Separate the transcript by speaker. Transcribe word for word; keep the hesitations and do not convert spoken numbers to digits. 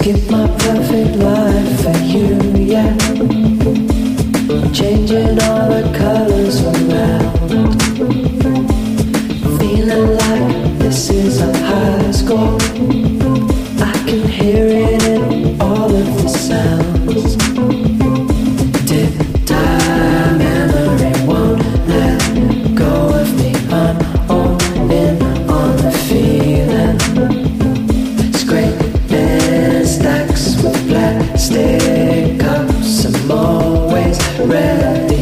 Speaker 1: Skip my perfect life for you, yeah. Changing all the colors around. Feeling like this is a high score. I can hear it in all of the sounds. Tick tock, memory won't let go of me. I'm all in on the feeling. Scraping stacks with plastic cups. I'm always ready.